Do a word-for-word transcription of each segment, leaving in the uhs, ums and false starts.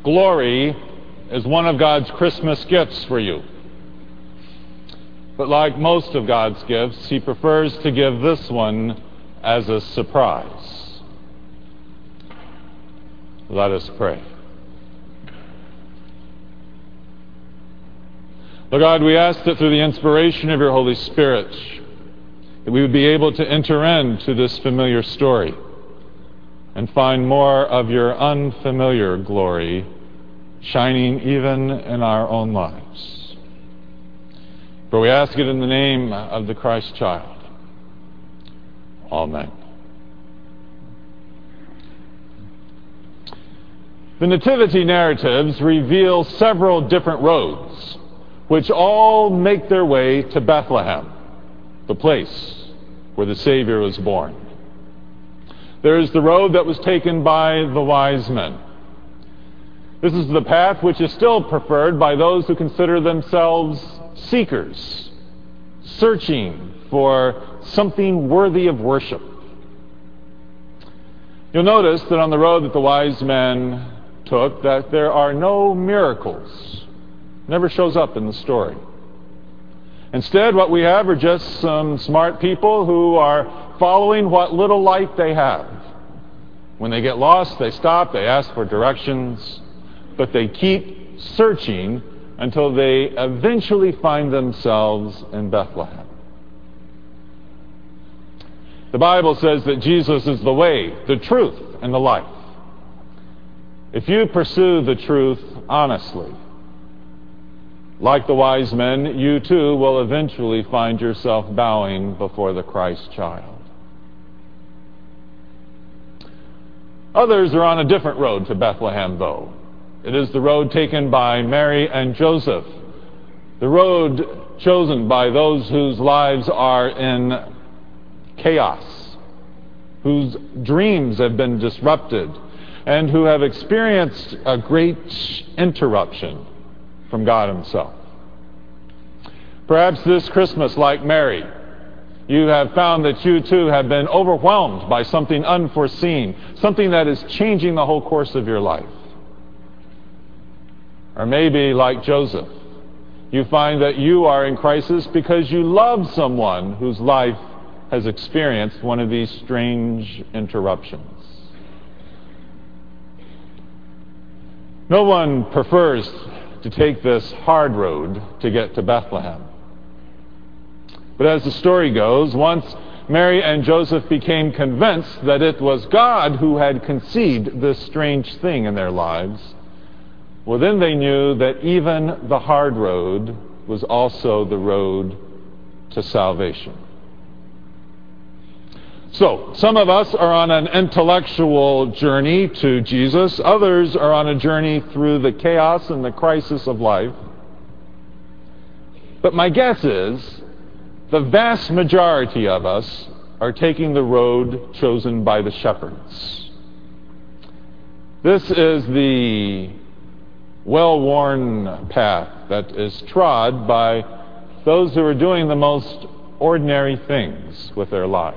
Glory is one of God's Christmas gifts for you. But like most of God's gifts, He prefers to give this one as a surprise. Let us pray. Lord God, we ask that through the inspiration of your Holy Spirit, that we would be able to enter into this familiar story and find more of your unfamiliar glory shining even in our own lives. For we ask it in the name of the Christ child. Amen. The Nativity narratives reveal several different roads which all make their way to Bethlehem, the place where the Savior was born. There is the road that was taken by the wise men. This is the path which is still preferred by those who consider themselves seekers, searching for something worthy of worship. You'll notice that on the road that the wise men took, that there are no miracles. Never shows up in the story. Instead, what we have are just some smart people who are following what little light they have. When they get lost, they stop, they ask for directions, but they keep searching until they eventually find themselves in Bethlehem. The Bible says that Jesus is the way, the truth, and the life. If you pursue the truth honestly, like the wise men, you too will eventually find yourself bowing before the Christ child. Others are on a different road to Bethlehem, though. It is the road taken by Mary and Joseph, the road chosen by those whose lives are in chaos, whose dreams have been disrupted, and who have experienced a great interruption from God Himself. Perhaps this Christmas, like Mary, you have found that you too have been overwhelmed by something unforeseen, something that is changing the whole course of your life. Or maybe, like Joseph, you find that you are in crisis because you love someone whose life has experienced one of these strange interruptions. No one prefers to take this hard road to get to Bethlehem. But as the story goes, once Mary and Joseph became convinced that it was God who had conceived this strange thing in their lives, well, then they knew that even the hard road was also the road to salvation. So, some of us are on an intellectual journey to Jesus. Others are on a journey through the chaos and the crisis of life. But my guess is the vast majority of us are taking the road chosen by the shepherds. This is the well-worn path that is trod by those who are doing the most ordinary things with their lives.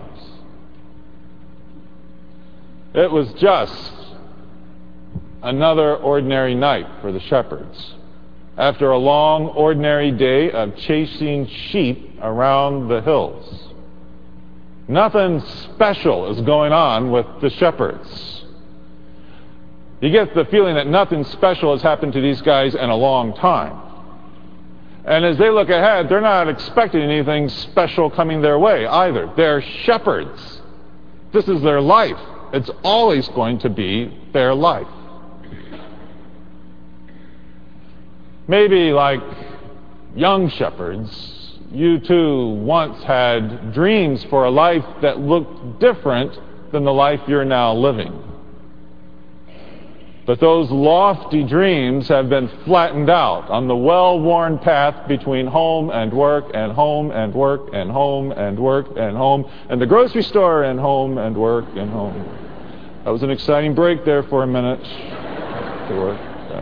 It was just another ordinary night for the shepherds. After a long, ordinary day of chasing sheep around the hills. Nothing special is going on with the shepherds. You get the feeling that nothing special has happened to these guys in a long time. And as they look ahead, they're not expecting anything special coming their way either. They're shepherds. This is their life. It's always going to be their life. Maybe like young shepherds, you too once had dreams for a life that looked different than the life you're now living. But those lofty dreams have been flattened out on the well-worn path between home and work and home and work and home and work and home and the grocery store and home and work and home. That was an exciting break there for a minute. To work.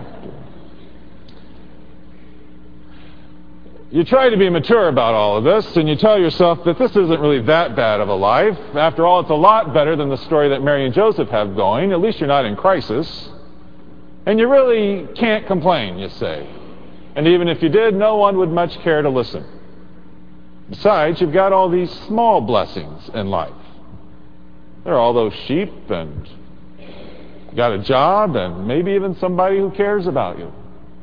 You try to be mature about all of this, and you tell yourself that this isn't really that bad of a life. After all, it's a lot better than the story that Mary and Joseph have going. At least you're not in crisis. And you really can't complain, you say. And even if you did, no one would much care to listen. Besides, you've got all these small blessings in life. There are all those sheep, and you got a job, and maybe even somebody who cares about you.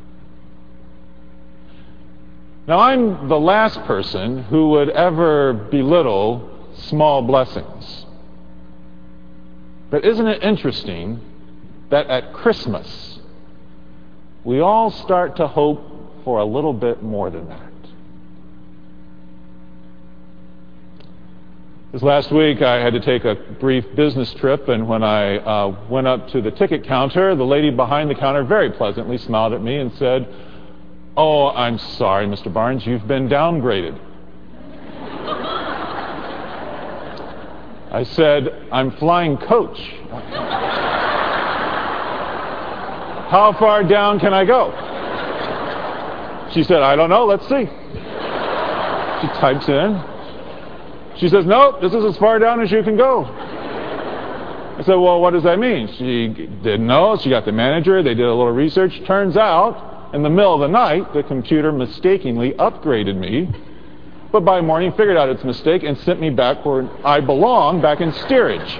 Now, I'm the last person who would ever belittle small blessings. But isn't it interesting that at Christmas, we all start to hope for a little bit more than that? This last week, I had to take a brief business trip, and when I uh, went up to the ticket counter, the lady behind the counter very pleasantly smiled at me and said, "Oh, I'm sorry, Mister Barnes, you've been downgraded." I said, "I'm flying coach. How far down can I go?" She said, "I don't know, let's see." She types in. She says, "Nope, this is as far down as you can go." I said, "Well, what does that mean?" She didn't know. She got the manager. They did a little research. Turns out, in the middle of the night, the computer mistakenly upgraded me, but by morning figured out its mistake and sent me back where I belong, back in steerage.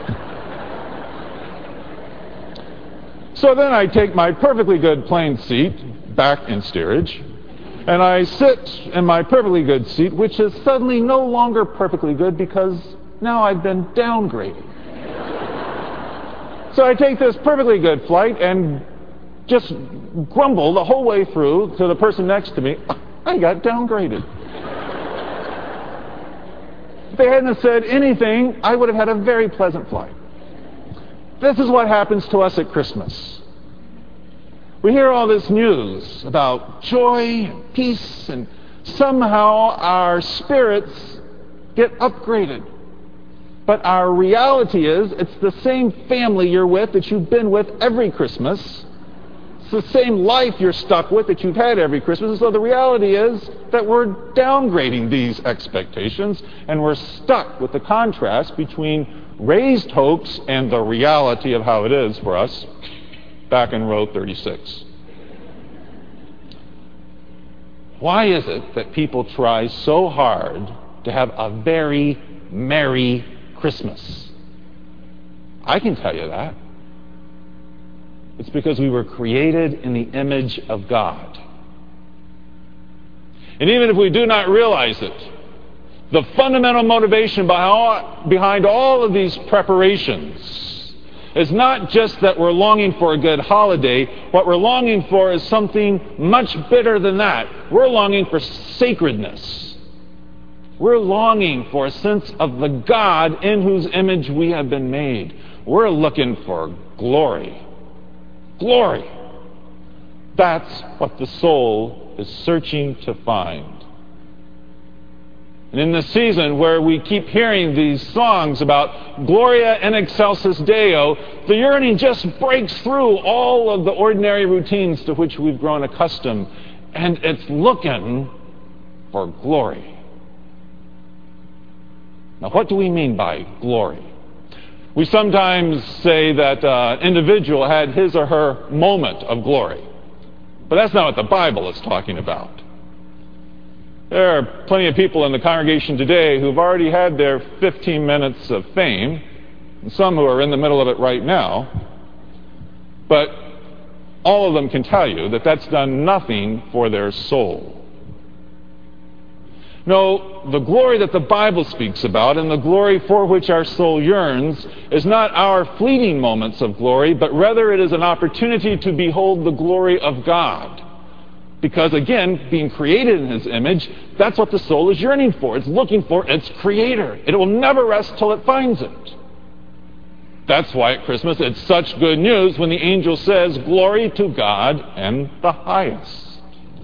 So then I take my perfectly good plane seat back in steerage, and I sit in my perfectly good seat, which is suddenly no longer perfectly good because now I've been downgraded. So I take this perfectly good flight and just grumble the whole way through to the person next to me, "I got downgraded." If they hadn't said anything, I would have had a very pleasant flight. This is what happens to us at Christmas. We hear all this news about joy and peace, and somehow our spirits get upgraded. But our reality is, it's the same family you're with that you've been with every Christmas. It's the same life you're stuck with that you've had every Christmas. And so the reality is that we're downgrading these expectations, and we're stuck with the contrast between raised hopes and the reality of how it is for us back in row thirty-six. Why is it that people try so hard to have a very merry Christmas? I can tell you that. It's because we were created in the image of God. And even if we do not realize it, the fundamental motivation behind all of these preparations is not just that we're longing for a good holiday. What we're longing for is something much better than that. We're longing for sacredness. We're longing for a sense of the God in whose image we have been made. We're looking for glory. Glory. That's what the soul is searching to find. And in the season where we keep hearing these songs about Gloria in Excelsis Deo, the yearning just breaks through all of the ordinary routines to which we've grown accustomed, and it's looking for glory. Now, what do we mean by glory? We sometimes say that uh, an individual had his or her moment of glory, but that's not what the Bible is talking about. There are plenty of people in the congregation today who've already had their fifteen minutes of fame, and some who are in the middle of it right now. But all of them can tell you that that's done nothing for their soul. No, the glory that the Bible speaks about and the glory for which our soul yearns is not our fleeting moments of glory, but rather it is an opportunity to behold the glory of God. Because again, being created in His image, that's what the soul is yearning for. It's looking for its Creator. It will never rest till it finds it. That's why at Christmas it's such good news when the angel says, "Glory to God in the highest."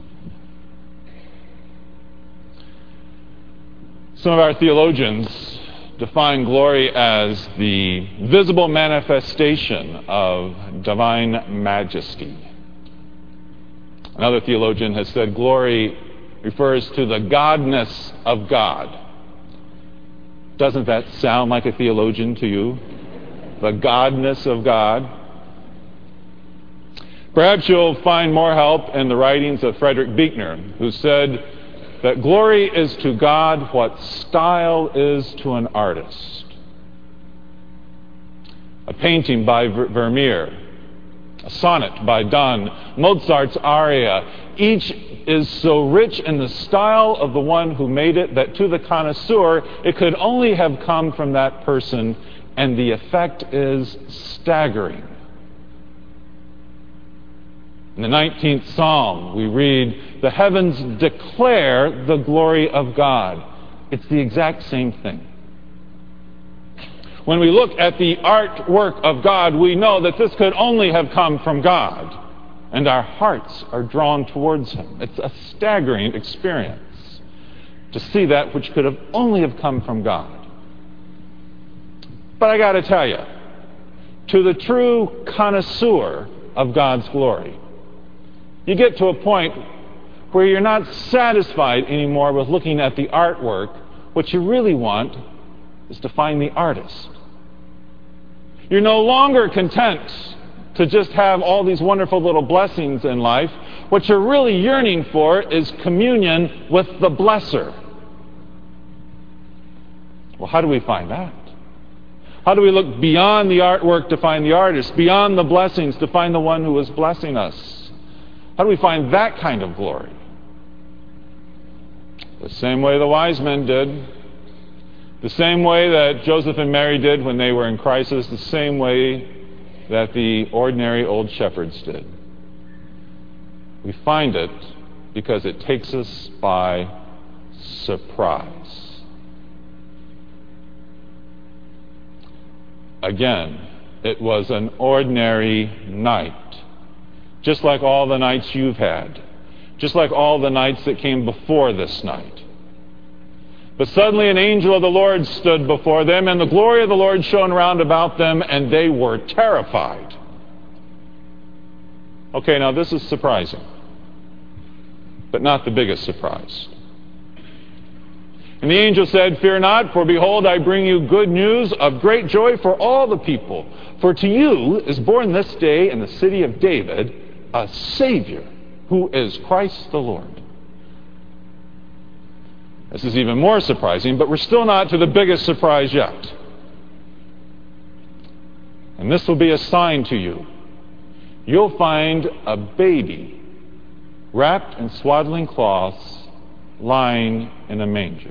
Some of our theologians define glory as the visible manifestation of divine majesty. Another theologian has said glory refers to the godness of God. Doesn't that sound like a theologian to you? The godness of God? Perhaps you'll find more help in the writings of Frederick Buechner, who said that glory is to God what style is to an artist. A painting by Vermeer, a sonnet by Donne, Mozart's aria, each is so rich in the style of the one who made it that to the connoisseur it could only have come from that person, and the effect is staggering. In the nineteenth Psalm, we read, "The heavens declare the glory of God." It's the exact same thing. When we look at the artwork of God, we know that this could only have come from God, and our hearts are drawn towards Him. It's a staggering experience to see that which could have only have come from God. But I got to tell you, to the true connoisseur of God's glory, you get to a point where you're not satisfied anymore with looking at the artwork. What you really want is to find the artist. You're no longer content to just have all these wonderful little blessings in life. What you're really yearning for is communion with the blesser. Well, how do we find that? How do we look beyond the artwork to find the artist, beyond the blessings to find the one who is blessing us? How do we find that kind of glory? The same way the wise men did. The same way that Joseph and Mary did when they were in crisis. The same way that the ordinary old shepherds did. We find it because it takes us by surprise. Again, it was an ordinary night. Just like all the nights you've had. Just like all the nights that came before this night. But suddenly an angel of the Lord stood before them, and the glory of the Lord shone round about them, and they were terrified. Okay, now this is surprising, but not the biggest surprise. And the angel said, "Fear not, for behold, I bring you good news of great joy for all the people. For to you is born this day in the city of David a Savior, who is Christ the Lord." This is even more surprising, but we're still not to the biggest surprise yet. And this will be a sign to you. You'll find a baby wrapped in swaddling cloths lying in a manger.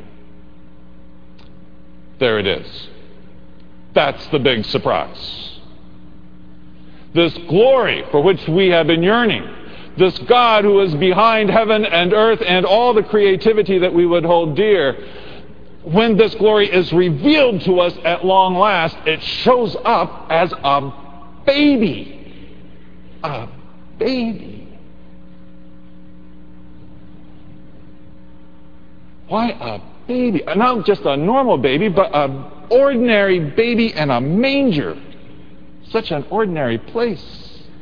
There it is. That's the big surprise. This glory for which we have been yearning, this God who is behind heaven and earth and all the creativity that we would hold dear, when this glory is revealed to us at long last, it shows up as a baby. A baby. Why a baby? Not just a normal baby, but an ordinary baby in a manger. Such an ordinary place.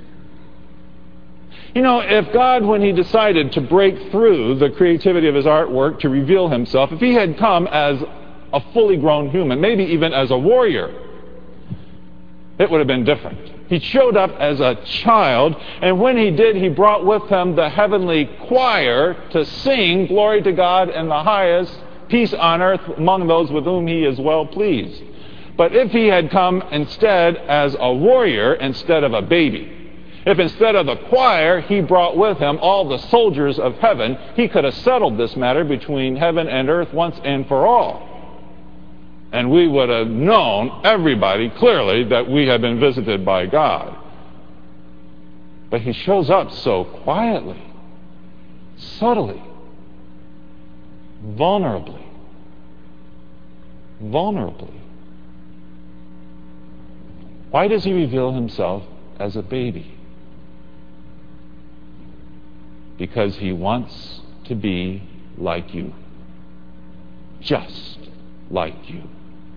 You know, if God, when He decided to break through the creativity of His artwork to reveal Himself, if He had come as a fully grown human, maybe even as a warrior, it would have been different. He showed up as a child, and when He did, He brought with Him the heavenly choir to sing glory to God in the highest, peace on earth among those with whom He is well pleased. But if He had come instead as a warrior instead of a baby, if instead of the choir He brought with Him all the soldiers of heaven, He could have settled this matter between heaven and earth once and for all. And we would have known, everybody, clearly that we had been visited by God. But He shows up so quietly, subtly, vulnerably, vulnerably. Why does He reveal Himself as a baby? Because He wants to be like you. Just like you.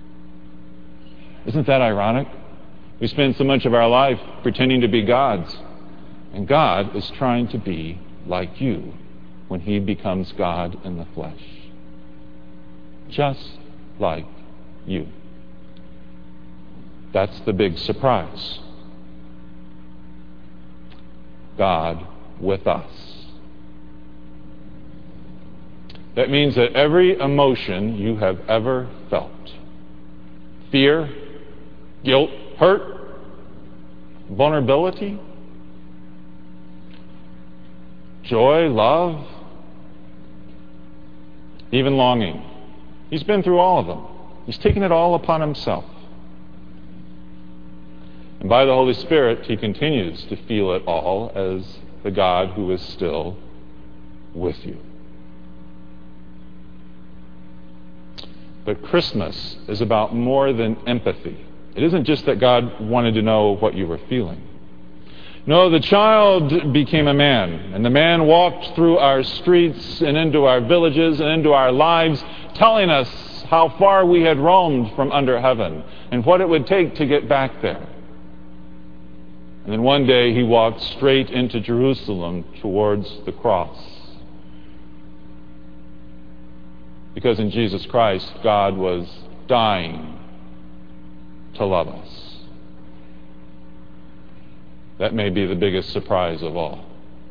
Isn't that ironic? We spend so much of our life pretending to be gods, and God is trying to be like you when He becomes God in the flesh. Just like you. That's the big surprise. God with us. That means that every emotion you have ever felt, fear, guilt, hurt, vulnerability, joy, love, even longing, He's been through all of them. He's taken it all upon Himself. And by the Holy Spirit, He continues to feel it all as the God who is still with you. But Christmas is about more than empathy. It isn't just that God wanted to know what you were feeling. No, the child became a man, and the man walked through our streets and into our villages and into our lives, telling us how far we had roamed from under heaven and what it would take to get back there. And then one day He walked straight into Jerusalem towards the cross. Because in Jesus Christ, God was dying to love us. That may be the biggest surprise of all.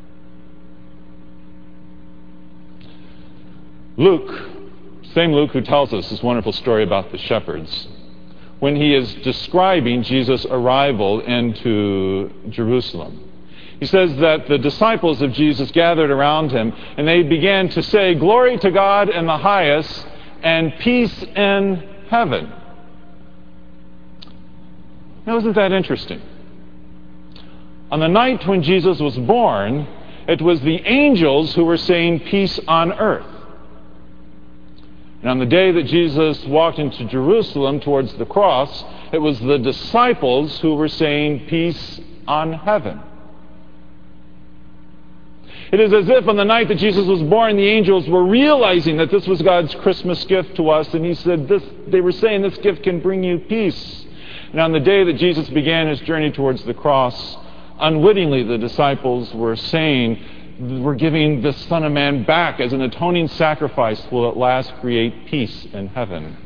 Luke, same Luke who tells us this wonderful story about the shepherds, when he is describing Jesus' arrival into Jerusalem, he says that the disciples of Jesus gathered around Him and they began to say, "Glory to God in the highest and peace in heaven." Now, isn't that interesting? On the night when Jesus was born, it was the angels who were saying peace on earth. And on the day that Jesus walked into Jerusalem towards the cross, it was the disciples who were saying peace on heaven. It is as if on the night that Jesus was born, the angels were realizing that this was God's Christmas gift to us, and He said, "This." They were saying this gift can bring you peace. And on the day that Jesus began His journey towards the cross, unwittingly the disciples were saying, "We're giving the Son of Man back as an atoning sacrifice will at last create peace in heaven."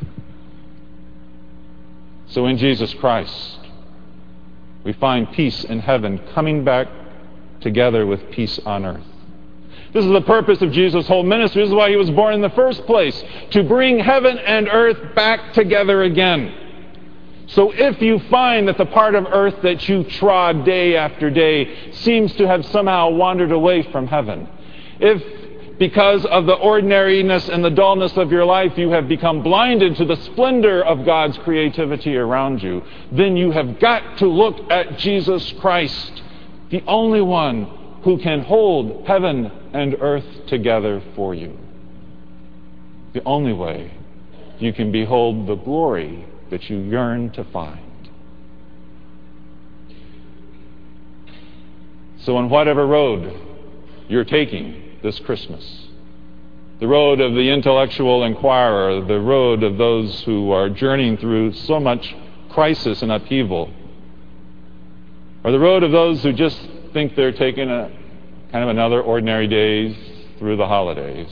So in Jesus Christ, we find peace in heaven coming back together with peace on earth. This is the purpose of Jesus' whole ministry. This is why He was born in the first place, to bring heaven and earth back together again. So if you find that the part of earth that you trod day after day seems to have somehow wandered away from heaven, if because of the ordinariness and the dullness of your life you have become blinded to the splendor of God's creativity around you, then you have got to look at Jesus Christ, the only one who can hold heaven and earth together for you. The only way you can behold the glory that you yearn to find. So on whatever road you're taking this Christmas, the road of the intellectual inquirer, the road of those who are journeying through so much crisis and upheaval, or the road of those who just think they're taking a kind of another ordinary days through the holidays,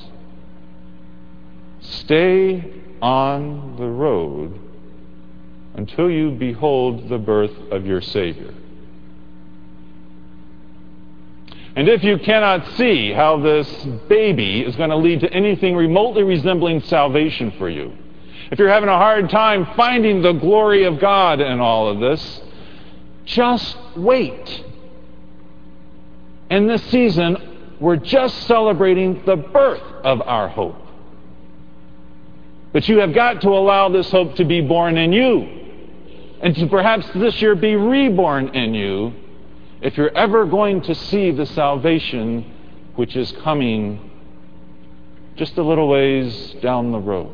stay on the road until you behold the birth of your Savior. And if you cannot see how this baby is going to lead to anything remotely resembling salvation for you, if you're having a hard time finding the glory of God in all of this, just wait. In this season, we're just celebrating the birth of our hope. But you have got to allow this hope to be born in you, and to perhaps this year be reborn in you, if you're ever going to see the salvation which is coming just a little ways down the road.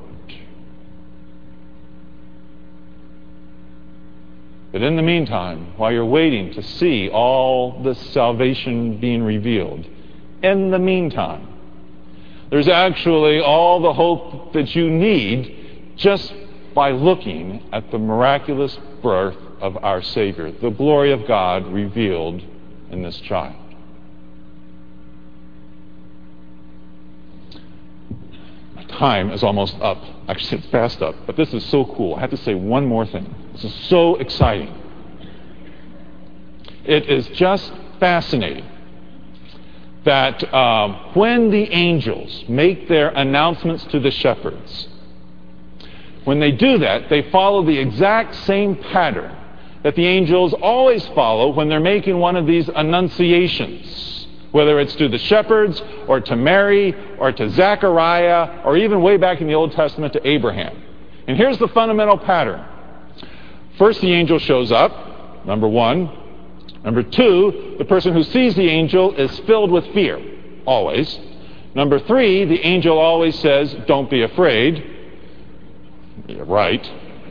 But in the meantime, while you're waiting to see all this salvation being revealed, in the meantime, there's actually all the hope that you need just by looking at the miraculous birth of our Savior, the glory of God revealed in this child. My time is almost up. Actually, it's fast up, but this is so cool. I have to say one more thing. This is so exciting. It is just fascinating that uh, when the angels make their announcements to the shepherds, when they do that, they follow the exact same pattern that the angels always follow when they're making one of these annunciations, whether it's to the shepherds or to Mary or to Zechariah or even way back in the Old Testament to Abraham. And here's the fundamental pattern. First, the angel shows up, number one. Number two, the person who sees the angel is filled with fear, always. Number three, the angel always says, "Don't be afraid." Yeah, right.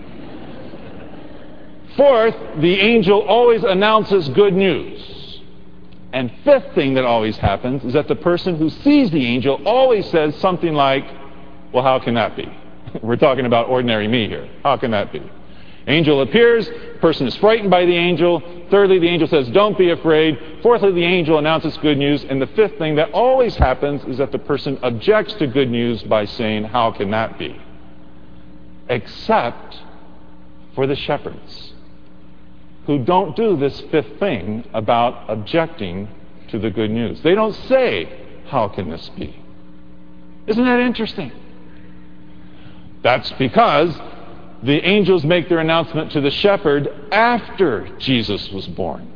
Fourth, the angel always announces good news. And fifth thing that always happens is that the person who sees the angel always says something like, "Well, how can that be?" We're talking about ordinary me here. How can that be? Angel appears, the person is frightened by the angel. Thirdly, the angel says, "Don't be afraid." Fourthly, the angel announces good news. And the fifth thing that always happens is that the person objects to good news by saying, "How can that be?" Except for the shepherds, who don't do this fifth thing about objecting to the good news. They don't say, "How can this be?" Isn't that interesting? That's because the angels make their announcement to the shepherd after Jesus was born.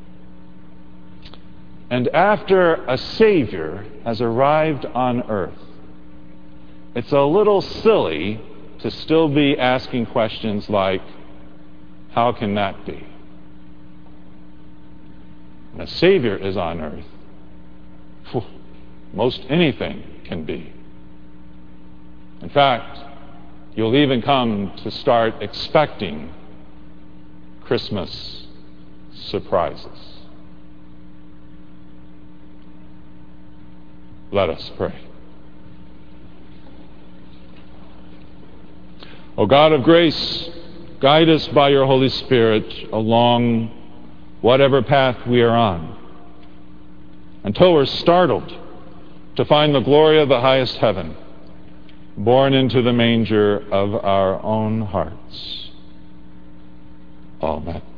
And after a Savior has arrived on earth. It's a little silly to still be asking questions like, "How can that be?" When a Savior is on earth, phew, most anything can be. In fact, you'll even come to start expecting Christmas surprises. Let us pray. O God of grace, guide us by your Holy Spirit along whatever path we are on, until we're startled to find the glory of the highest heaven born into the manger of our own hearts. Amen.